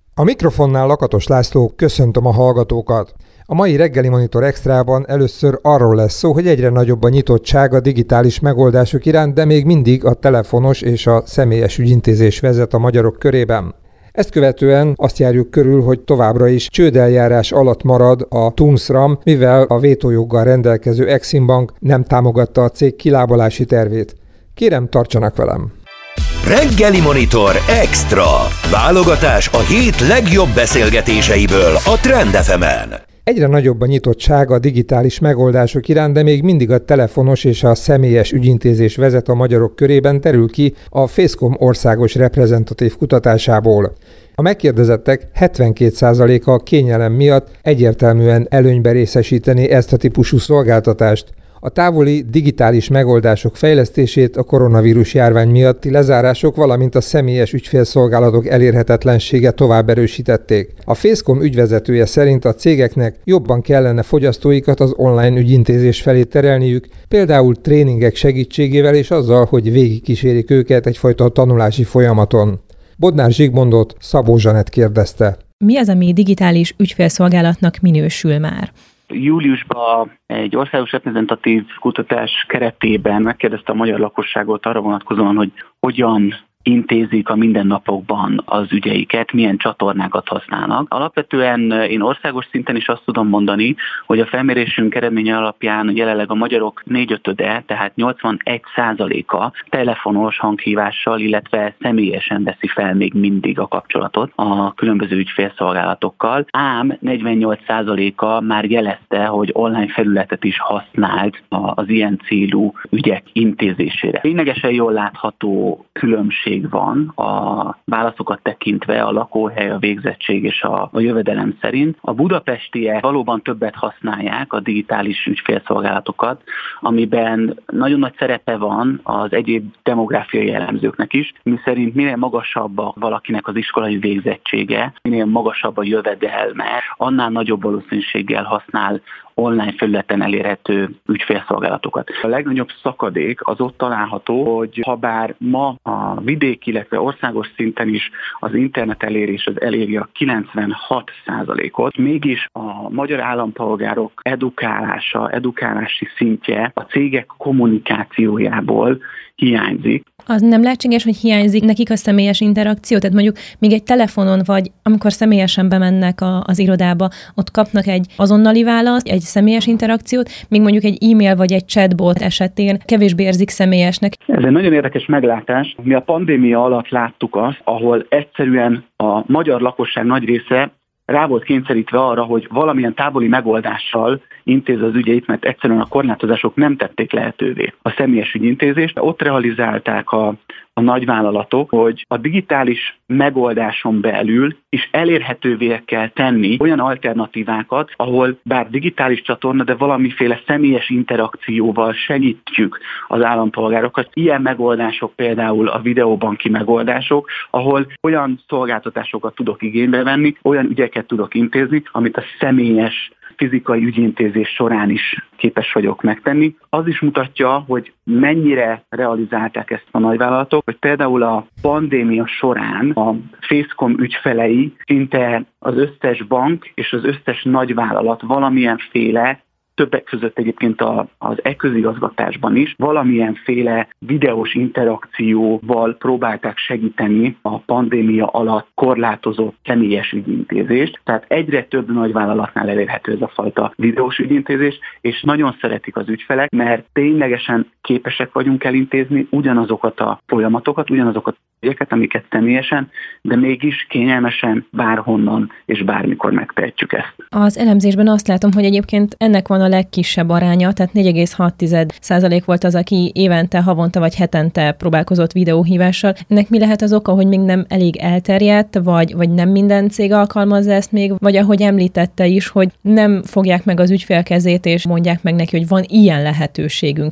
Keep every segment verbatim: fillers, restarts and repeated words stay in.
A mikrofonnál Lakatos László, köszöntöm a hallgatókat. A mai reggeli Monitor Extrában először arról lesz szó, hogy egyre nagyobb a nyitottság a digitális megoldások iránt, de még mindig a telefonos és a személyes ügyintézés vezet a magyarok körében. Ezt követően azt járjuk körül, hogy továbbra is csődeljárás alatt marad a Tunstram, mivel a vétójoggal rendelkező Exim Bank nem támogatta a cég kilábalási tervét. Kérem, tartsanak velem! Reggeli Monitor Extra. Válogatás a hét legjobb beszélgetéseiből a Trend ef emen. Egyre nagyobb a nyitottság a digitális megoldások iránt, de még mindig a telefonos és a személyes ügyintézés vezet a magyarok körében, derül ki a Facecom országos reprezentatív kutatásából. A megkérdezettek hetvenkét százaléka a kényelem miatt egyértelműen előnybe részesíteni ezt a típusú szolgáltatást. A távoli digitális megoldások fejlesztését a koronavírus járvány miatti lezárások, valamint a személyes ügyfélszolgálatok elérhetetlensége tovább erősítették. A Facecom ügyvezetője szerint a cégeknek jobban kellene fogyasztóikat az online ügyintézés felé terelniük, például tréningek segítségével és azzal, hogy végigkísérik őket egyfajta tanulási folyamaton. Bodnár Zsigmondot Szabó Zsanett kérdezte. Mi az, ami digitális ügyfélszolgálatnak minősül már? Júliusban egy országos reprezentatív kutatás keretében megkérdezte a magyar lakosságot arra vonatkozóan, hogy hogyan intézik a mindennapokban az ügyeiket, milyen csatornákat használnak. Alapvetően én országos szinten is azt tudom mondani, hogy a felmérésünk eredménye alapján jelenleg a magyarok négyötöde, tehát nyolcvanegy százaléka telefonos hanghívással, illetve személyesen veszi fel még mindig a kapcsolatot a különböző ügyfélszolgálatokkal, ám negyvennyolc százaléka már jelezte, hogy online felületet is használt az ilyen célú ügyek intézésére. Ténylegesen jól látható különbség van a válaszokat tekintve a lakóhely, a végzettség és a, a jövedelem szerint. A budapestiek valóban többet használják a digitális ügyfélszolgálatokat, amiben nagyon nagy szerepe van az egyéb demográfiai jellemzőknek is, miszerint minél magasabb valakinek az iskolai végzettsége, minél magasabb a jövedelme, annál nagyobb valószínűséggel használ online felületen elérhető ügyfélszolgálatokat. A legnagyobb szakadék az ott található, hogy ha bár ma a vidék, illetve országos szinten is az internet elérés az eléri a kilencvenhat százalékot, mégis a magyar állampolgárok edukálása, edukálási szintje a cégek kommunikációjából hiányzik. Az nem lehetséges, hogy hiányzik nekik a személyes interakció? Tehát mondjuk még egy telefonon, vagy amikor személyesen bemennek a, az irodába, ott kapnak egy azonnali választ, egy személyes interakciót, még mondjuk egy e-mail vagy egy chatbot esetén kevésbé érzik személyesnek. Ez egy nagyon érdekes meglátás. Mi a pandémia alatt láttuk azt, ahol egyszerűen a magyar lakosság nagy része rá volt kényszerítve arra, hogy valamilyen távoli megoldással intéz az ügyeit, mert egyszerűen a korlátozások nem tették lehetővé a személyes ügyintézést. Ott realizálták a, a nagyvállalatok, hogy a digitális megoldáson belül is elérhetővé kell tenni olyan alternatívákat, ahol bár digitális csatorna, de valamiféle személyes interakcióval segítjük az állampolgárokat. Ilyen megoldások például a videóbanki megoldások, ahol olyan szolgáltatásokat tudok igénybe venni, olyan ügyeket tudok intézni, amit a személyes fizikai ügyintézés során is képes vagyok megtenni. Az is mutatja, hogy mennyire realizálták ezt a nagyvállalatok, hogy például a pandémia során a Facecom ügyfelei szinte az összes bank és az összes nagyvállalat valamilyenféle, többek között egyébként az e-közigazgatásban is valamilyenféle videós interakcióval próbálták segíteni a pandémia alatt korlátozott személyes ügyintézést. Tehát egyre több nagyvállalatnál elérhető ez a fajta videós ügyintézés, és nagyon szeretik az ügyfelek, mert ténylegesen képesek vagyunk elintézni ugyanazokat a folyamatokat, ugyanazokat a ügyeket, amiket személyesen, de mégis kényelmesen bárhonnan és bármikor megtehetjük ezt. Az elemzésben azt látom, hogy egyébként ennek van a legkisebb aránya, tehát négy egész hat százalék volt az, aki évente, havonta vagy hetente próbálkozott videóhívással. Ennek mi lehet az oka, hogy még nem elég elterjedt, vagy, vagy nem minden cég alkalmazza ezt még, vagy ahogy említette is, hogy nem fogják meg az ügyfél kezét, és mondják meg neki, hogy van ilyen lehetőségünk is.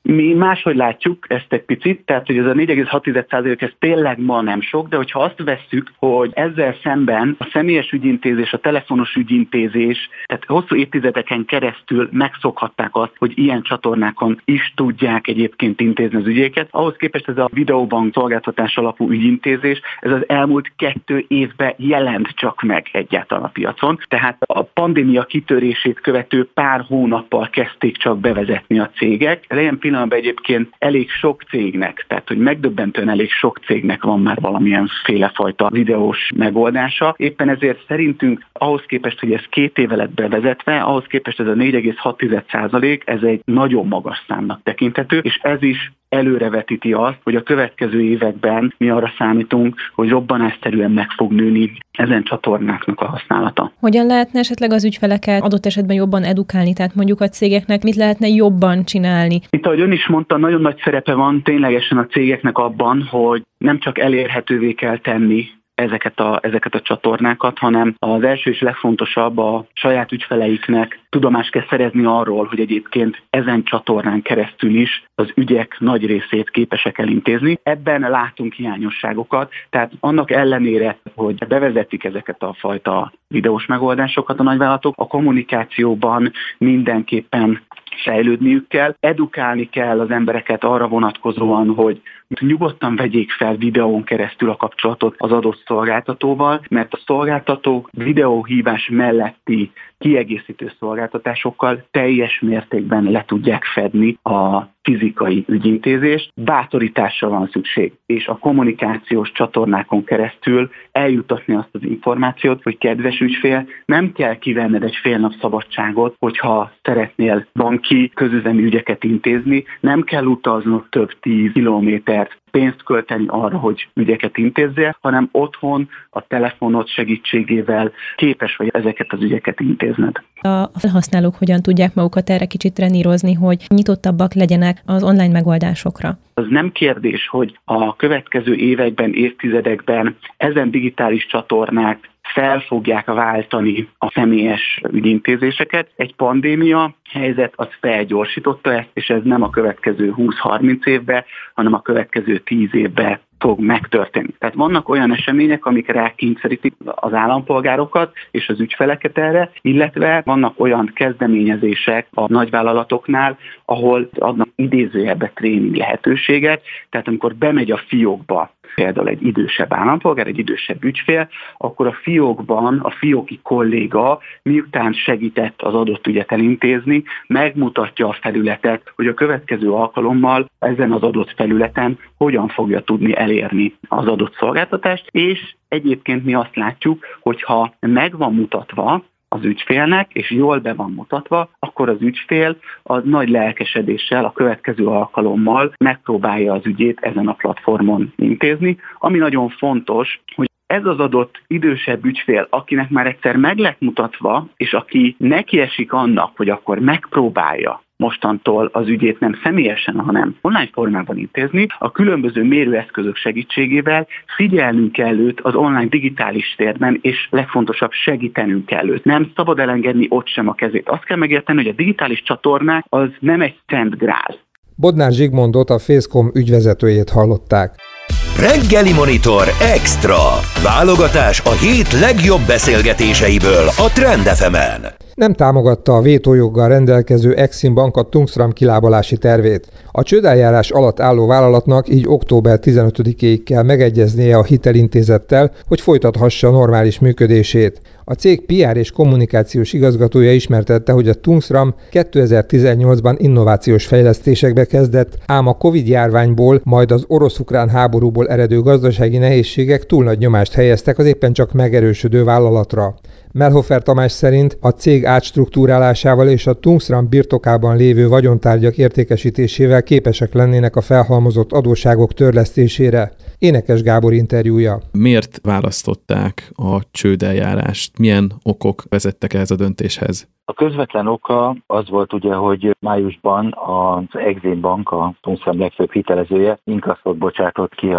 Mi máshogy látjuk ezt egy picit, tehát hogy ez a négy egész hat százalék ez tényleg ma nem sok, de hogyha azt vesszük, hogy ezzel szemben a személyes ügyintézés, a telefonos ügyintézés, tehát hosszú évtizedeken keresztül megszokhatták azt, hogy ilyen csatornákon is tudják egyébként intézni az ügyéket. Ahhoz képest ez a videóbank szolgáltatás alapú ügyintézés, ez az elmúlt kettő évben jelent csak meg egyáltalán a piacon. Tehát a pandémia kitörését követő pár hónappal kezdték csak bevezetni a cégek. Ilyen pillanatban egyébként elég sok cégnek, tehát hogy megdöbbentően elég sok cégnek van már valamilyen félefajta videós megoldása. Éppen ezért szerintünk ahhoz képest, hogy ez két éve lett bevezetve, ahhoz képest ez a négy egész hat százalék, ez egy nagyon magas számnak tekinthető, és ez is előrevetíti azt, hogy a következő években mi arra számítunk, hogy robbanásszerűen meg fog nőni ezen csatornáknak a használata. Hogyan lehetne esetleg az ügyfeleket adott esetben jobban edukálni, tehát mondjuk a cégeknek mit lehetne jobban csinálni? Itt, ahogy ön is mondta, nagyon nagy szerepe van ténylegesen a cégeknek abban, hogy nem csak elérhetővé kell tenni ezeket a, ezeket a csatornákat, hanem az első és legfontosabb a saját ügyfeleiknek tudomást kell szerezni arról, hogy egyébként ezen csatornán keresztül is az ügyek nagy részét képesek elintézni. Ebben látunk hiányosságokat, tehát annak ellenére, hogy bevezetik ezeket a fajta videós megoldásokat a nagyvállalatok, a kommunikációban mindenképpen fejlődniük kell, edukálni kell az embereket arra vonatkozóan, hogy nyugodtan vegyék fel videón keresztül a kapcsolatot az adott szolgáltatóval, mert a szolgáltatók videóhívás melletti kiegészítő szolgáltatásokkal teljes mértékben le tudják fedni a fizikai ügyintézést. Bátorításra van szükség, és a kommunikációs csatornákon keresztül eljutatni azt az információt, hogy kedves ügyfél, nem kell kivenned egy fél nap szabadságot, hogyha szeretnél banki közüzemi ügyeket intézni, nem kell utaznod több tíz kilométert, pénzt költeni arra, hogy ügyeket intézzél, hanem otthon a telefonod segítségével képes vagy ezeket az ügyeket intézned. A felhasználók hogyan tudják magukat erre kicsit trenírozni, hogy nyitottabbak legyenek az online megoldásokra? Az nem kérdés, hogy a következő években, évtizedekben ezen digitális csatornák fel fogják váltani a személyes ügyintézéseket. Egy pandémia helyzet az felgyorsította ezt, és ez nem a következő húsz-harminc évben, hanem a következő tíz évben fog megtörténni. Tehát vannak olyan események, amik rákényszerítik az állampolgárokat és az ügyfeleket erre, illetve vannak olyan kezdeményezések a nagyvállalatoknál, ahol adnak idézőjelbe tréning lehetőséget, tehát amikor bemegy a fiókba például egy idősebb állampolgár, egy idősebb ügyfél, akkor a fiókban a fióki kolléga miután segített az adott ügyet elintézni, megmutatja a felületet, hogy a következő alkalommal ezen az adott felületen hogyan fogja tudni elérni az adott szolgáltatást, és egyébként mi azt látjuk, hogyha meg van mutatva az ügyfélnek, és jól be van mutatva, akkor az ügyfél a nagy lelkesedéssel a következő alkalommal megpróbálja az ügyét ezen a platformon intézni, ami nagyon fontos, hogy ez az adott idősebb ügyfél, akinek már egyszer meg lett mutatva, és aki nekiesik annak, hogy akkor megpróbálja mostantól az ügyét nem személyesen, hanem online formában intézni, a különböző mérőeszközök segítségével figyelnünk kell őt az online digitális térben, és legfontosabb segítenünk kell őt. Nem szabad elengedni ott sem a kezét. Azt kell megérteni, hogy a digitális csatornák az nem egy szent grál. Bodnár Zsigmondot, a Facecom ügyvezetőjét hallották. Reggeli Monitor Extra. Válogatás a hét legjobb beszélgetéseiből a Trend ef emen. Nem támogatta a vétójoggal rendelkező Exim Bank a Tungsram kilábalási tervét. A csődeljárás alatt álló vállalatnak így október tizenötödikéig kell megegyeznie a hitelintézettel, hogy folytathassa normális működését. A cég pé er és kommunikációs igazgatója ismertette, hogy a Tungsram kétezer-tizennyolcban innovációs fejlesztésekbe kezdett, ám a Covid-járványból, majd az orosz-ukrán háborúból eredő gazdasági nehézségek túl nagy nyomást helyeztek az éppen csak megerősödő vállalatra. Mellhofer Tamás szerint a cég átstruktúrálásával és a Tungsram birtokában lévő vagyontárgyak értékesítésével képesek lennének a felhalmozott adósságok törlesztésére. Énekes Gábor interjúja. Miért választották a csődeljárást? Milyen okok vezettek ehhez a döntéshez? A közvetlen oka az volt ugye, hogy májusban az Exim Bank, a Tungsram legfőbb hitelezője, inkasszót bocsátott ki a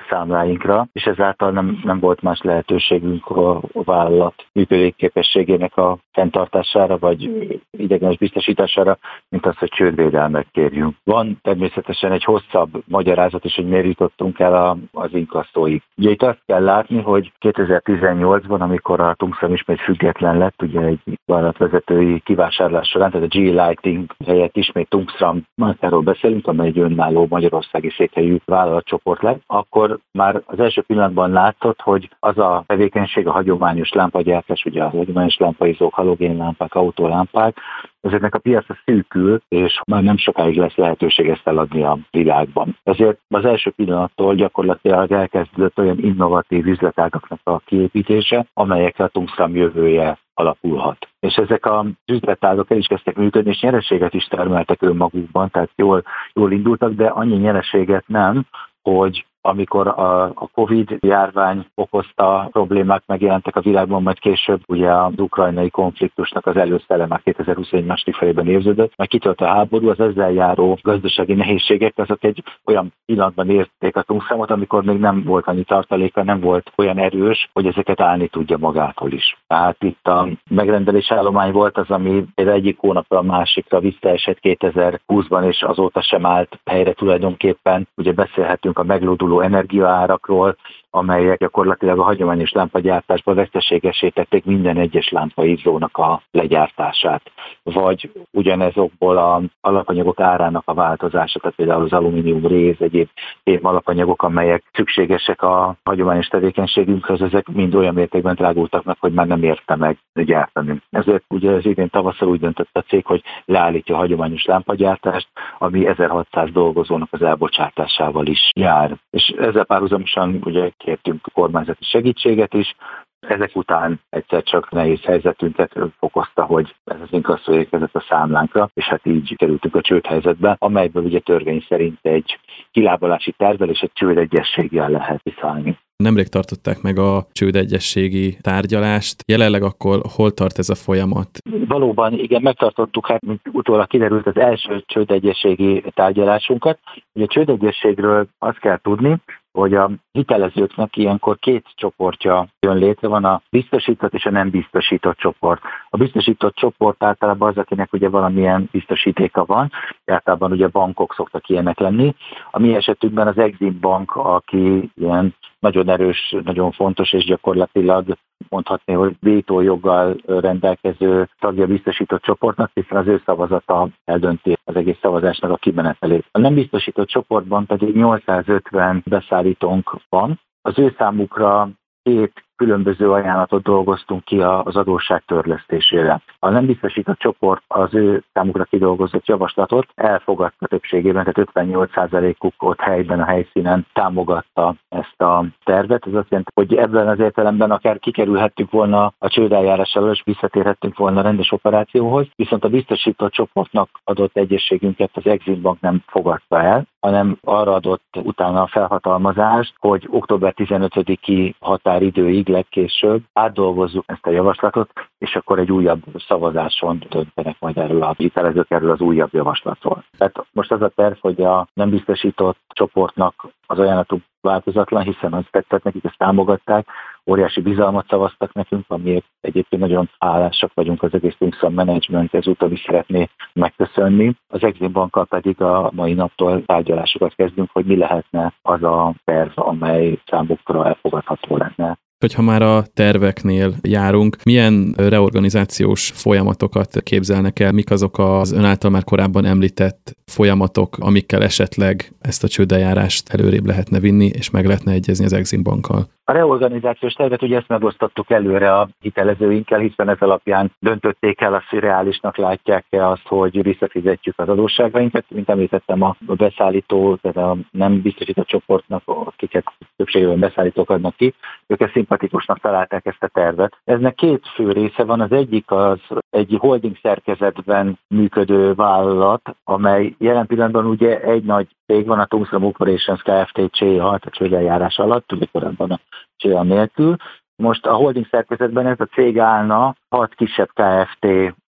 számláinkra, és ezáltal nem, nem volt más lehetőségünk a vállalat működőképességének a fenntartására, vagy idegenes biztosítására, mint az, hogy csődvédelmet kérjünk. Van természetesen egy hosszabb magyarázat is, hogy miért jutottunk el a, az inkasszóig. Ugye itt azt kell látni, hogy kétezer-tizennyolcban, amikor a Tungsram ismét független lett, ugye egy vállalatvezetői kivásárlás során, tehát a G E Lighting helyett ismét Tungsram márkáról beszélünk, amely egy önálló magyarországi székhelyű vállalatcsoport lett, akkor már az első pillanatban látszott, hogy az a tevékenység, a hagyományos lámpagyártás, ugye a hagyományos lámpaizók, halogénlámpák, autólámpák, ezeknek a piaca szűkül, és már nem sokáig lesz lehetőség ezt eladni a világban. Ezért az első pillanattól gyakorlatilag elkezdődött olyan innovatív üzletágaknak a kiépítése, amelyekre a Tungsram jövője alapulhat. És ezek az üzletágak el is kezdtek működni, és nyereséget is termeltek önmagukban, tehát jól, jól indultak, de annyi nyereséget nem, hogy amikor a, a Covid járvány okozta problémák megjelentek a világban, majd később ugye az ukrajnai konfliktusnak az előszele már kétezer-huszonegy második felében érződött, majd kitört a háború, az ezzel járó gazdasági nehézségek, azok egy olyan pillanatban érték a Tungsramot, amikor még nem volt annyi tartaléka, nem volt olyan erős, hogy ezeket állni tudja magától is. Tehát itt a megrendelés állomány volt az, ami egyik hónapra a másikra visszaesett kétezer-húszban, és azóta sem állt helyre tulajdonképpen. Ugye beszélhetünk a meglóduló energiaárakról, amelyek gyakorlatilag a hagyományos lámpagyártásban veszteségesé tették minden egyes lámpaizónak a legyártását. Vagy ugyanezokból az alapanyagok árának a változása, tehát például az alumínium, réz, egyéb alapanyagok, amelyek szükségesek a hagyományos tevékenységünkhöz, ezek mind olyan mértékben drágultak meg, hogy már nem érte meg gyártani. Ezért ugye az idén tavasszal úgy döntött a cég, hogy leállítja a hagyományos lámpagyártást, ami ezerhatszáz dolgozónak az elbocsátásával is jár. És ezzel párhuzamosan ugye kértünk kormányzati segítséget is. Ezek után egyszer csak nehéz helyzetünket fokozta, hogy ez az inkasszó érkezett a számlánkra, és hát így kerültünk a csődhelyzetbe, amelyből ugye törvény szerint egy kilábalási tervvel és egy csődegyezséggel lehet kiszállni. Nemrég tartották meg a csődegyezségi tárgyalást. Jelenleg akkor hol tart ez a folyamat? Valóban, igen, megtartottuk, hát mint utólag kiderült az első csődegyezségi tárgyalásunkat. Ugye a csődegyezségről azt kell tudni, hogy a hitelezőknek ilyenkor két csoportja jön létre, van a biztosított és a nem biztosított csoport. A biztosított csoport általában az, akinek ugye valamilyen biztosítéka van, általában ugye bankok szoktak ilyenek lenni. A mi esetünkben az Exim Bank, aki ilyen nagyon erős, nagyon fontos és gyakorlatilag mondhatni, hogy vétójoggal rendelkező tagja biztosított csoportnak, hiszen az ő szavazata eldönti az egész szavazásnak a kimenetelét. A nem biztosított csoportban pedig nyolcszázötven beszállítónk van. Az ő számukra két különböző ajánlatot dolgoztunk ki az adósság törlesztésére. A nem biztosított csoport az ő számukra kidolgozott javaslatot elfogadta többségében, tehát ötvennyolc százalékuk ott helyben, a helyszínen támogatta ezt a tervet. Ez azt jelenti, hogy ebben az értelemben akár kikerülhettünk volna a csődeljárás elől, és visszatérhettünk volna a rendes operációhoz, viszont a biztosított csoportnak adott egyességünket az Exim Bank nem fogadta el, hanem arra adott utána a felhatalmazást, hogy október tizenötödiki határidőig legkésőbb átdolgozzuk ezt a javaslatot, és akkor egy újabb szavazáson döntenek majd erről a hitelezők erről az újabb javaslatról. Tehát most az a terv, hogy a nem biztosított csoportnak az ajánlatuk változatlan, hiszen az tetszett nekik, ezt támogatták, óriási bizalmat szavaztak nekünk, amiért egyébként nagyon hálásak vagyunk, az egész Tungsram Management ezúttal is szeretné megköszönni. Az Exim Bankkal pedig a mai naptól tárgyalásokat kezdünk, hogy mi lehetne az a terv, amely számukra elfogadható lenne. Hogyha már a terveknél járunk, milyen reorganizációs folyamatokat képzelnek el, mik azok az ön által már korábban említett folyamatok, amikkel esetleg ezt a csődeljárást előrébb lehetne vinni, és meg lehetne egyezni az Exim Bankkal? A reorganizációs tervet ugye ezt megosztottuk előre a hitelezőinkkel, hiszen ez alapján döntötték el, a szürreálisnak látják-e azt, hogy visszafizetjük az adósságainkat. Mint említettem, a beszállító, tehát a nem biztosított csoportnak, akiket többségében beszállítók adnak ki, ők ezt szimpatikusnak találták ezt a tervet. Eznek két fő része van, az egyik az egy holding szerkezetben működő vállalat, amely jelen pillanatban ugye egy nagy cég van, a Tungsram Operations Kft. cé á, a csődeljárás alatt, ugye korábban a cé á nélkül. Most a holding szerkezetben ez a cég állna hat kisebb Kft.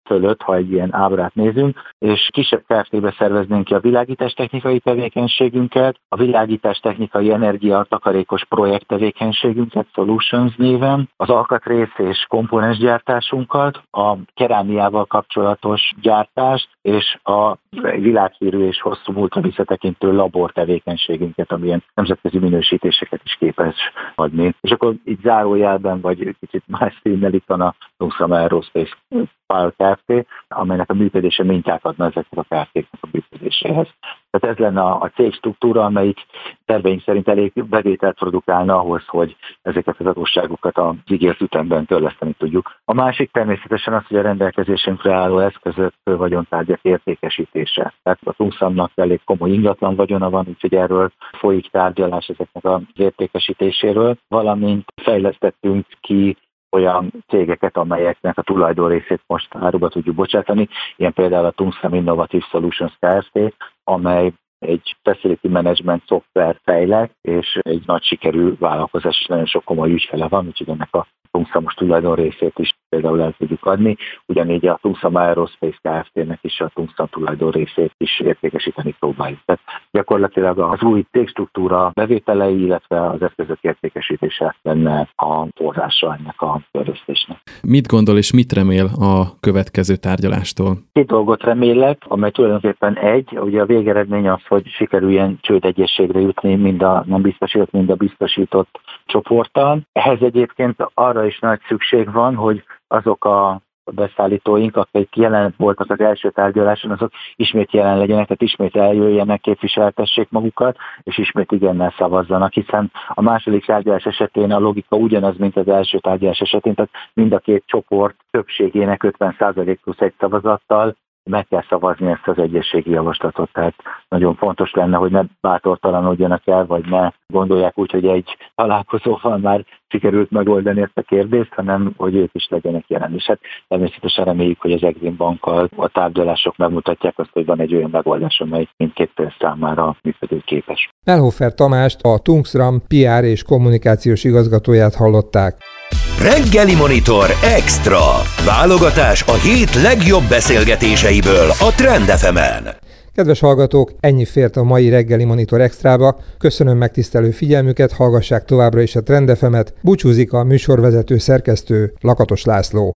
fölött, ha egy ilyen ábrát nézünk, és kisebb Kft-be szerveznénk ki a világítás technikai tevékenységünket, a világítás technikai energiatakarékos projekt tevékenységünket, Solutions néven, az alkatrész és komponensgyártásunkat, a kerámiával kapcsolatos gyártást, és a világhírű és hosszú múltra visszatekintő labor tevékenységünket, amilyen nemzetközi minősítéseket is képes adni. És akkor itt zárójelben, vagy kicsit más címmel itt van a Tungsram Aerospace Power Kft., amelynek a működése mintát adna ezeknek a Kft-nek a működéséhez. Tehát ez lenne a cég struktúra, amelyik terveink szerint elég bevételt produkálna ahhoz, hogy ezeket az adósságokat az ígért ütemben törleszteni tudjuk. A másik természetesen az, hogy a rendelkezésünkre álló eszközök vagyontárgyak értékesítése. Tehát a Tungsramnak elég komoly ingatlan vagyona van, úgyhogy erről folyik tárgyalás ezeknek az értékesítéséről, valamint fejlesztettünk ki olyan cégeket, amelyeknek a tulajdonrészét most áruba tudjuk bocsátani, ilyen például a Tungsram Innovative Solutions Kft., amely egy facility management szoftver fejlett, és egy nagy sikerű vállalkozás, és nagyon sok komoly ügyfele van, úgyhogy ennek a Tungsramos tulajdonrészét is például el tudjuk adni. Ugyanígy a Tungsram Aerospace Kft-nek is a Tungsram tulajdonrészét is értékesíteni próbáljuk. Tehát gyakorlatilag az új cégstruktúra bevételei, illetve az eszközök értékesítése lenne a forrása ennek a törlesztésnek. Mit gondol és mit remél a következő tárgyalástól? Két dolgot remélek, amely tulajdonképpen egy, ugye a végeredmény az, hogy sikerüljen csődegyességre jutni mind a nem biztosított, mind a biztosított csoporttal. Ehhez egyébként arra is nagy szükség van, hogy azok a beszállítóink, akik jelen voltak az első tárgyaláson, azok ismét jelen legyenek, tehát ismét eljöjjenek, képviseltessék magukat, és ismét igennel szavazzanak, hiszen a második tárgyalás esetén a logika ugyanaz, mint az első tárgyalás esetén, tehát mind a két csoport többségének ötven százalék plusz egy szavazattal meg kell szavazni ezt az egyességi javaslatot. Tehát nagyon fontos lenne, hogy ne bátortalanodjanak el, vagy ne gondolják úgy, hogy egy találkozóval már sikerült megoldani ezt a kérdést, hanem hogy ők is legyenek jelen. És hát természetesen reméljük, hogy az Exim Bankkal a tárgyalások megmutatják azt, hogy van egy olyan megoldás, amely mindkét fél számára működőképes. Mellhofer Tamást, a Tungsram pé er és kommunikációs igazgatóját hallották. Reggeli Monitor Extra. Válogatás a hét legjobb beszélgetéseiből a Trend ef emen. Kedves hallgatók, ennyi fért a mai Reggeli Monitor Extrába. Köszönöm megtisztelő figyelmüket, hallgassák továbbra is a Trend ef emet. Búcsúzik a műsorvezető szerkesztő Lakatos László.